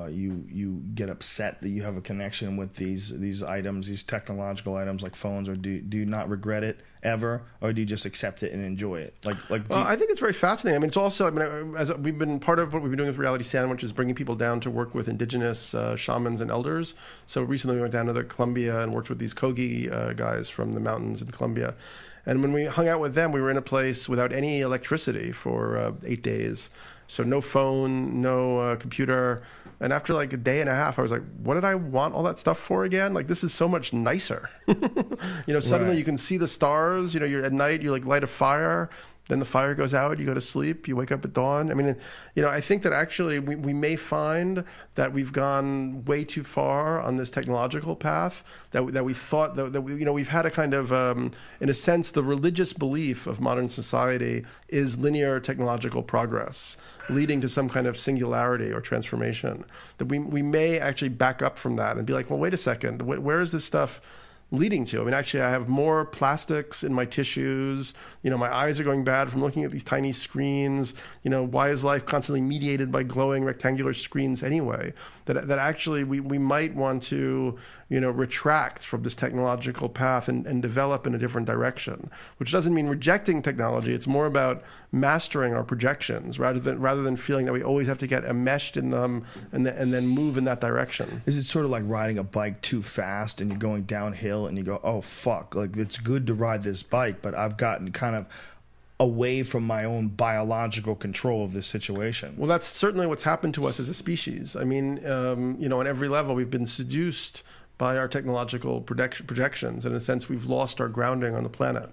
you get upset that you have a connection with these items, these technological items like phones, or do you not regret it ever, or do you just accept it and enjoy it? I think it's very fascinating. I mean, it's also, as we've been part of what we've been doing with Reality Sandwich is bringing people down to work with indigenous shamans and elders. So recently we went down to Colombia and worked with these Kogi guys from the mountains in Colombia. And when we hung out with them, we were in a place without any electricity for 8 days. So no phone, no computer. And after like a day and a half, I was like, what did I want all that stuff for again? Like, this is so much nicer. Suddenly right. You can see the stars. You're at night, you like light a fire. Then the fire goes out, you go to sleep, you wake up at dawn. I mean, I think that actually we may find that we've gone way too far on this technological path, that we thought that we've had a kind of, in a sense, the religious belief of modern society is linear technological progress, leading to some kind of singularity or transformation. That we may actually back up from that and be like, well, wait a second, where is this stuff leading to? I mean, actually, I have more plastics in my tissues. My eyes are going bad from looking at these tiny screens. Why is life constantly mediated by glowing rectangular screens anyway? That actually we might want to, retract from this technological path and develop in a different direction, which doesn't mean rejecting technology. It's more about mastering our projections rather than feeling that we always have to get enmeshed in them and then move in that direction. Is it sort of like riding a bike too fast and you're going downhill and you go, oh, fuck, like it's good to ride this bike, but I've gotten kind of away from my own biological control of this situation? Well, that's certainly what's happened to us as a species. I mean, on every level, we've been seduced by our technological projections. In a sense, we've lost our grounding on the planet.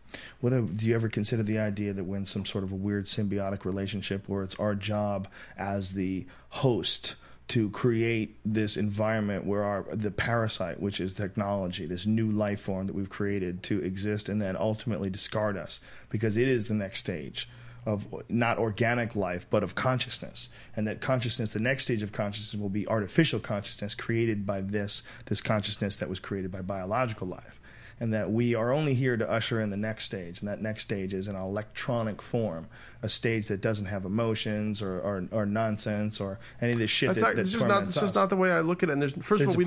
Do you ever consider the idea that we're in some sort of a weird symbiotic relationship where it's our job as the host to create this environment where the parasite, which is technology, this new life form that we've created, to exist and then ultimately discard us, because it is the next stage of not organic life, but of consciousness. And that consciousness, the next stage of consciousness, will be artificial consciousness created by this consciousness that was created by biological life. And that we are only here to usher in the next stage. And that next stage is an electronic form, a stage that doesn't have emotions or nonsense or any of this shit that torments us. It's just not the way I look at it. And first of all,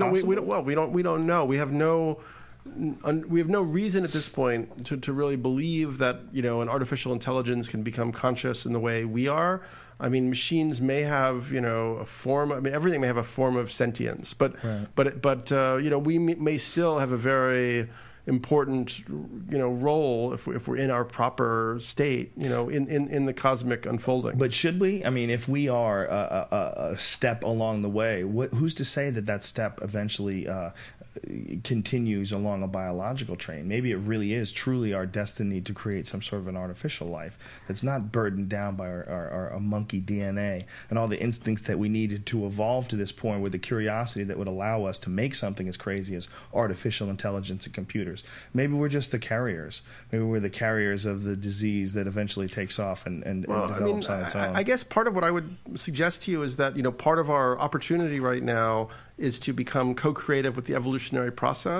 we don't know. We have no reason at this point to really believe that an artificial intelligence can become conscious in the way we are. I mean, machines may have a form. I mean, everything may have a form of sentience, but we may still have a very important role if we're in our proper state in the cosmic unfolding. But should we? I mean, if we are a step along the way, who's to say that step eventually continues along a biological train? Maybe it really is truly our destiny to create some sort of an artificial life that's not burdened down by our monkey DNA and all the instincts that we needed to evolve to this point, with the curiosity that would allow us to make something as crazy as artificial intelligence and computers. Maybe we're just the carriers. Maybe we're the carriers of the disease that eventually takes off and develops on its own. I guess part of what I would suggest to you is that part of our opportunity right now is to become co-creative with the evolutionary process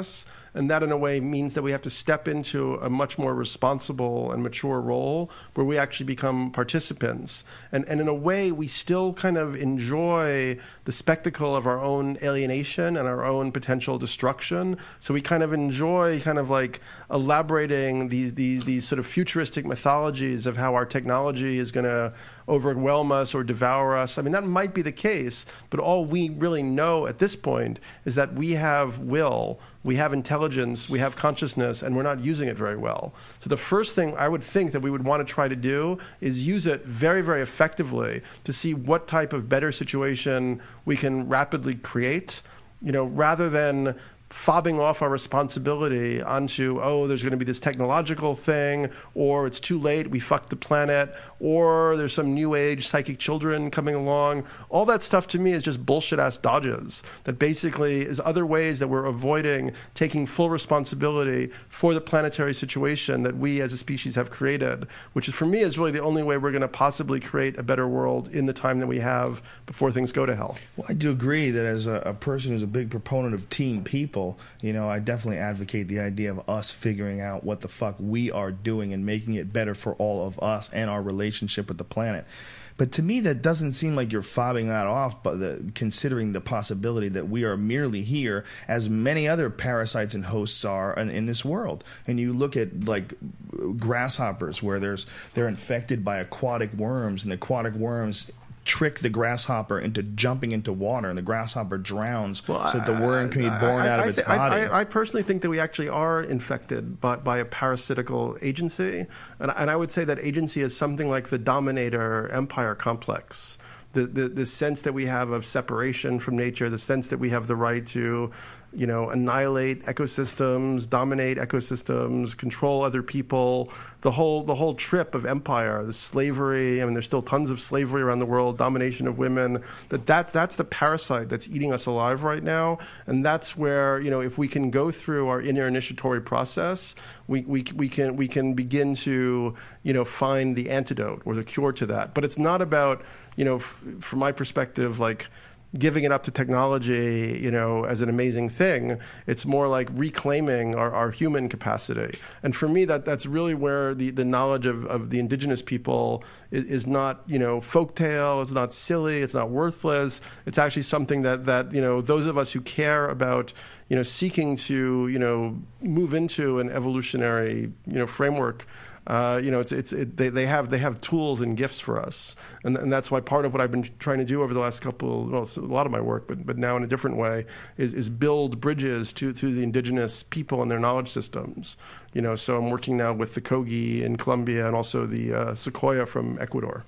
And that, in a way, means that we have to step into a much more responsible and mature role where we actually become participants. And in a way, we still kind of enjoy the spectacle of our own alienation and our own potential destruction. So we kind of enjoy kind of like elaborating these sort of futuristic mythologies of how our technology is going to overwhelm us or devour us. I mean, that might be the case, but all we really know at this point is that we have will, we have intelligence, we have consciousness, and we're not using it very well. So the first thing I would think that we would want to try to do is use it very, very effectively to see what type of better situation we can rapidly create, rather than fobbing off our responsibility onto, there's going to be this technological thing, or it's too late, we fucked the planet, or there's some new age psychic children coming along. All that stuff to me is just bullshit-ass dodges that basically is other ways that we're avoiding taking full responsibility for the planetary situation that we as a species have created, which is, for me, is really the only way we're going to possibly create a better world in the time that we have before things go to hell. Well, I do agree that as a person who's a big proponent of team people, I definitely advocate the idea of us figuring out what the fuck we are doing and making it better for all of us and our relationship with the planet. But to me, that doesn't seem like you're fobbing that off, but considering the possibility that we are merely here, as many other parasites and hosts are in this world. And you look at like grasshoppers, where they're infected by aquatic worms, and the aquatic worms trick the grasshopper into jumping into water, and the grasshopper drowns so that the worm can be born out of its body. I personally think that we actually are infected by a parasitical agency, and I would say that agency is something like the dominator-empire complex. The sense that we have of separation from nature, the sense that we have the right to, annihilate ecosystems, dominate ecosystems, control other people, the whole trip of empire, the slavery. I mean, there's still tons of slavery around the world, domination of women. That's the parasite that's eating us alive right now, and that's where, if we can go through our inner initiatory process, we can begin to find the antidote or the cure to that. But it's not about, from my perspective, like giving it up to technology, as an amazing thing. It's more like reclaiming our human capacity. And for me, that's really where the knowledge of the indigenous people is not, folktale, it's not silly, it's not worthless. It's actually something that those of us who care about, seeking to, move into an evolutionary, framework, they have tools and gifts for us, and that's why part of what I've been trying to do over the last a lot of my work, but now in a different way, is build bridges to the indigenous people and their knowledge systems. So I'm working now with the Kogi in Colombia and also the Sequoia from Ecuador.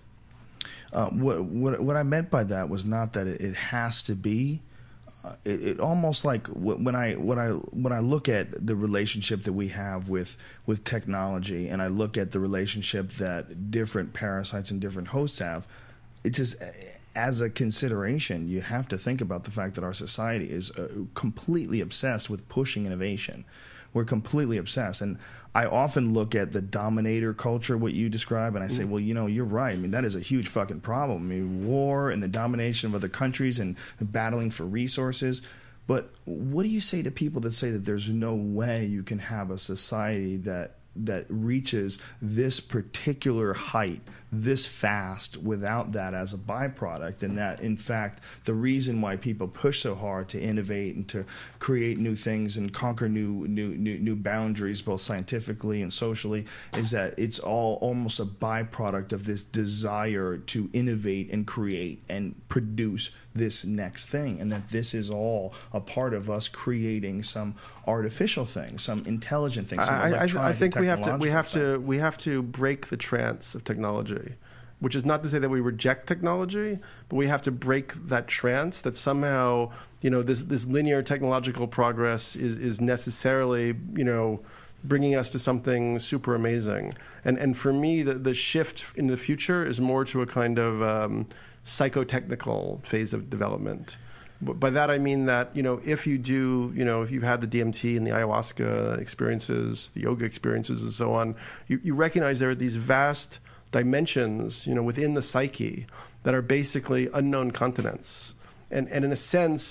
What I meant by that was not that it has to be. It almost like when I look at the relationship that we have with technology, and I look at the relationship that different parasites and different hosts have, it just, as a consideration, you have to think about the fact that our society is completely obsessed with pushing innovation. We're completely obsessed. And I often look at the dominator culture, what you describe, and I say, well, you're right. I mean, that is a huge fucking problem. I mean, war and the domination of other countries and battling for resources. But what do you say to people that say that there's no way you can have a society that reaches this particular height this fast without that as a byproduct, and that, in fact, the reason why people push so hard to innovate and to create new things and conquer new boundaries, both scientifically and socially, is that it's all almost a byproduct of this desire to innovate and create and produce this next thing, and that this is all a part of us creating some artificial thing, some intelligent thing, some electronic. I think we have to break the trance of technology, which is not to say that we reject technology, but we have to break that trance that somehow, this linear technological progress is necessarily, bringing us to something super amazing. And for me, the shift in the future is more to a kind of psychotechnical phase of development. By that I mean that, if you do, if you've had the DMT and the ayahuasca experiences, the yoga experiences and so on, you recognize there are these vast dimensions, within the psyche that are basically unknown continents. And in a sense,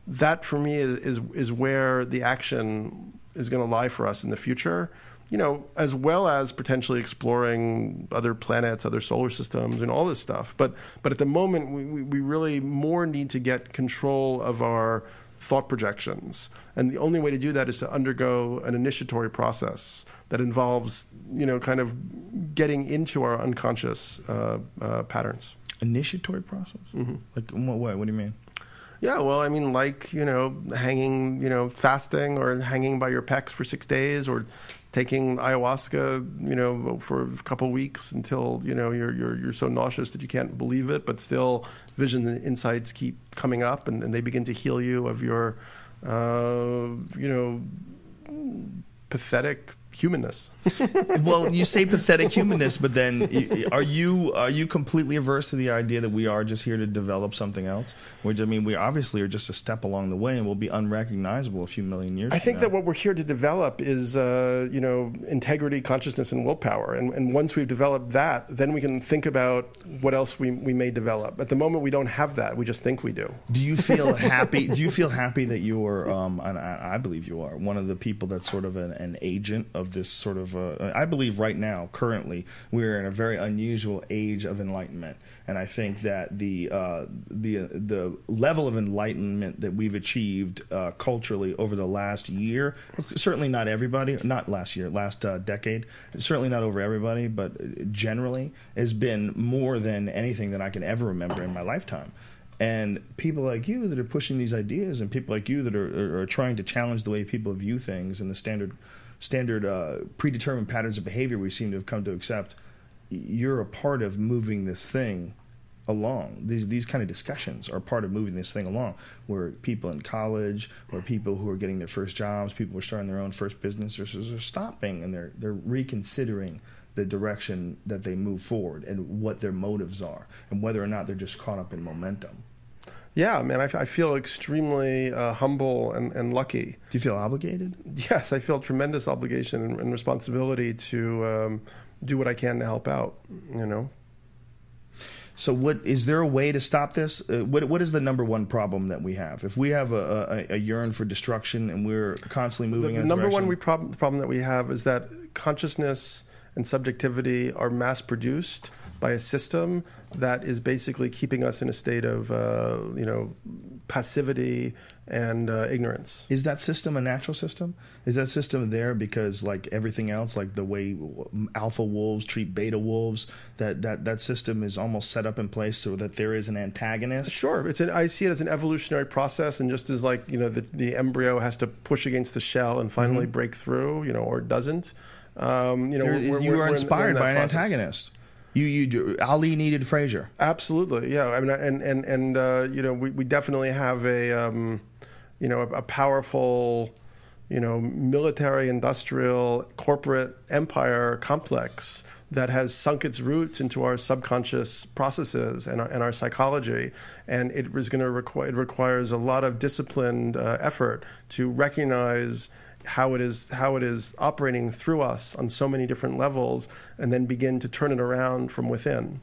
that for me is where the action is going to lie for us in the future. As well as potentially exploring other planets, other solar systems, and all this stuff. But at the moment, we really more need to get control of our thought projections. And the only way to do that is to undergo an initiatory process that involves, kind of getting into our unconscious patterns. Initiatory process? Mm-hmm. Like, in what way? What do you mean? Yeah, well, I mean, like, hanging, fasting or hanging by your pecs for 6 days, or taking ayahuasca, for a couple of weeks until, you're so nauseous that you can't believe it, but still visions and insights keep coming up, and they begin to heal you of your, pathetic humanness. Well, you say pathetic humanness, but then are you completely averse to the idea that we are just here to develop something else? Which, I mean, we obviously are just a step along the way, and we'll be unrecognizable a few million years. I think that what we're here to develop is, integrity, consciousness, and willpower. And once we've developed that, then we can think about what else we may develop. At the moment, we don't have that. We just think we do. Do you feel happy? Do you feel happy that you're, and I believe you are, one of the people that's sort of an agent of this sort of, I believe right now, currently, we're in a very unusual age of enlightenment. And I think that the level of enlightenment that we've achieved culturally over the last year, certainly not everybody, not last year, last decade, certainly not over everybody, but generally has been more than anything that I can ever remember in my lifetime. And people like you that are pushing these ideas, and people like you that are trying to challenge the way people view things and the standard predetermined patterns of behavior we seem to have come to accept, you're a part of moving this thing along. These kind of discussions are part of moving this thing along, where people in college, or people who are getting their first jobs, people who are starting their own first businesses are stopping, and they're reconsidering the direction that they move forward and what their motives are, and whether or not they're just caught up in momentum. Yeah, man, I feel extremely humble and lucky. Do you feel obligated? Yes, I feel tremendous obligation and responsibility to do what I can to help out, So is there a way to stop this? What is the number one problem that we have? If we have a yearn for destruction and we're constantly moving in a number direction... one problem that we have is that consciousness and subjectivity are mass-produced by a system that is basically keeping us in a state of, passivity and ignorance. Is that system a natural system? Is that system there because, like everything else, like the way alpha wolves treat beta wolves, that system is almost set up in place so that there is an antagonist? Sure. I see it as an evolutionary process, and just as the embryo has to push against the shell and finally break through, or doesn't. You are inspired by an antagonist. Ali needed Frazier. Absolutely, yeah. I mean, we definitely have a powerful, military, industrial, corporate empire complex that has sunk its roots into our subconscious processes and our psychology, and it requires a lot of disciplined effort to recognize how it is operating through us on so many different levels, and then begin to turn it around from within.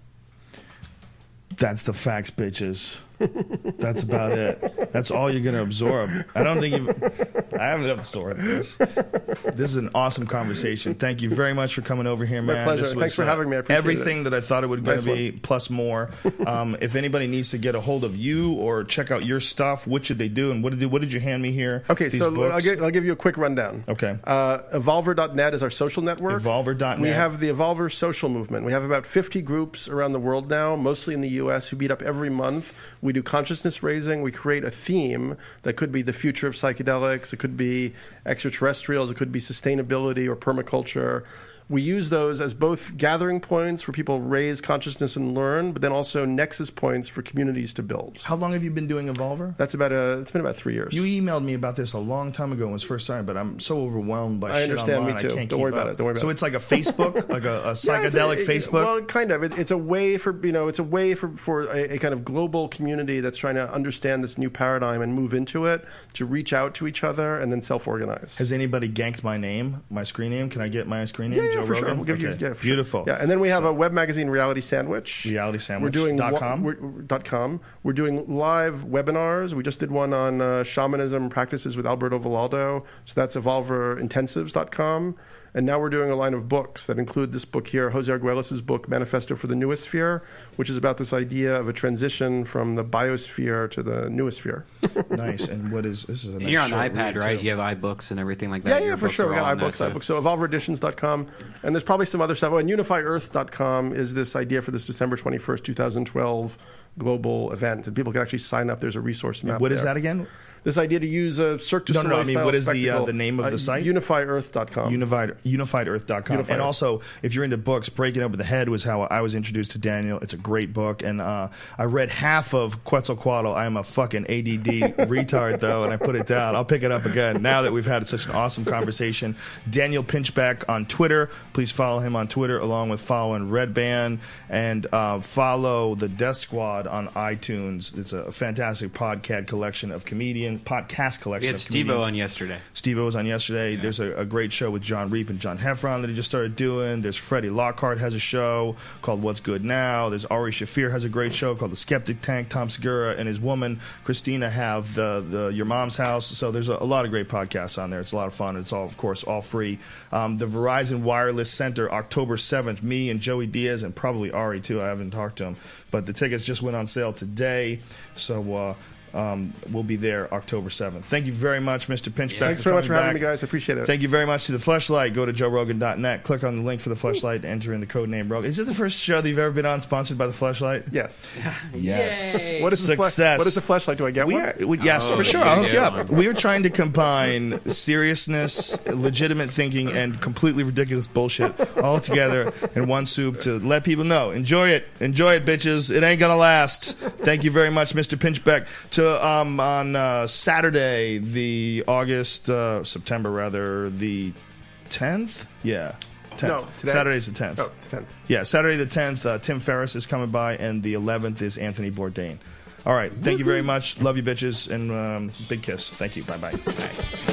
That's the facts, bitches. That's about it. That's all you're going to absorb. I haven't absorbed this. This is an awesome conversation. Thank you very much for coming over here, man. My pleasure. Thanks for having me. I appreciate everything that I thought it was going to be, plus more. If anybody needs to get a hold of you or check out your stuff, what should they do? And what did you hand me here? Okay, so I'll give you a quick rundown. Okay. Evolver.net is our social network. Evolver.net. We have the Evolver social movement. We have about 50 groups around the world now, mostly in the U.S., who meet up every month. We do consciousness raising. We create a theme that could be the future of psychedelics. It could be extraterrestrials. It could be sustainability or permaculture. We use those as both gathering points where people raise consciousness and learn, but then also nexus points for communities to build. How long have you been doing Evolver? It's been about 3 years. You emailed me about this a long time ago when it was first started, but I'm so overwhelmed by shit online. I understand, me too. I can't Don't worry about it. So it's like a Facebook, like a psychedelic Facebook? Well, kind of. It's a way for a kind of global community that's trying to understand this new paradigm and move into it, to reach out to each other and then self-organize. Has anybody ganked my screen name? Can I get my screen name? Joe for Rogan? sure. We'll give you, Okay. yeah, for Beautiful. Sure. Yeah, and then we have a web magazine, Reality Sandwich. RealitySandwich.com. .com. We're doing live webinars. We just did one on shamanism practices with Alberto Vallaldo. So that's evolverintensives.com. And now we're doing a line of books that include this book here, Jose Arguelles' book, Manifesto for the Newosphere, which is about this idea of a transition from the biosphere to the newosphere. Nice. And this is a nice You're on short iPad, read, right? too. You have iBooks and everything like that. Yeah, Your for books sure. are We got all on iBooks, that, iBooks. So evolvereditions.com. And there's probably some other stuff. Oh, and unifyearth.com is this idea for this December 21st, 2012 global event. And people can actually sign up. There's a resource map What is there. that again? This idea to use a Cirque du No, Soleil I mean, style what is spectacle. the name of the site? Unifyearth.com. UnifiedEarth.com. Unified And Earth. also, if you're into books, Breaking Open the Head was how I was introduced to Daniel. It's a great book. And I read half of Quetzalcoatl. I am a fucking ADD retard, though, and I put it down. I'll pick it up again now that we've had such an awesome conversation. Daniel Pinchbeck on Twitter. Please follow him on Twitter, along with following Red Band. And follow the Death Squad on iTunes. It's a fantastic podcast collection of podcast We had of Steve-O comedians. on yesterday. Steve-O was on yesterday. There's a great show with John Reap and John Heffron that he just started doing. There's Freddie Lockhart has a show called What's Good Now. There's Ari Shafir has a great show called The Skeptic Tank. Tom Segura and his woman, Christina, have the Your Mom's House. So there's a lot of great podcasts on there. It's a lot of fun. It's all, of course, all free. The Verizon Wireless Center, October 7th. Me and Joey Diaz and probably Ari, too. I haven't talked to him. But the tickets just went on sale today. So we'll be there October 7th. Thank you very much, Mr. Pinchbeck. Thanks very much for coming having back. me, guys. I appreciate it. Thank you very much to the Fleshlight. Go to joerogan.net. Click on the link for the Fleshlight. Enter in the code name Rogan. Is this the first show that you've ever been on sponsored by the Fleshlight? Yes. Yes. What is Success. what is the fleshlight? Do I get one? Yes, Oh, for sure. you I'll hook you get up. one. We are trying to combine seriousness, legitimate thinking, and completely ridiculous bullshit all together in one soup to let people know. Enjoy it. Enjoy it, bitches. It ain't going to last. Thank you very much, Mr. Pinchbeck. On Saturday, September rather, the 10th? Yeah. 10th. No, today. Saturday's the 10th. Oh, it's 10th. Yeah, Saturday the 10th, Tim Ferriss is coming by, and the 11th is Anthony Bourdain. All right, thank you very much. Love you, bitches, and big kiss. Thank you. Bye-bye. Bye.